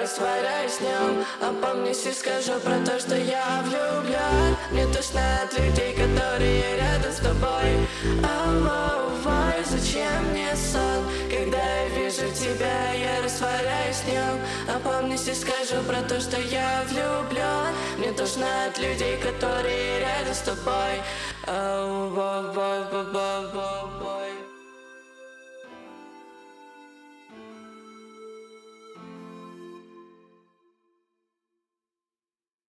растворяюсь в нем. Опомнись и скажу про то, что я влюблен. Мне тошно от людей, которые рядом с тобой. Ау, зачем мне сон? Когда я вижу тебя, я растворяюсь в нем. Опомнись и скажу про то, что я влюблен. Мне тошно от людей, которые рядом с тобой. Ау,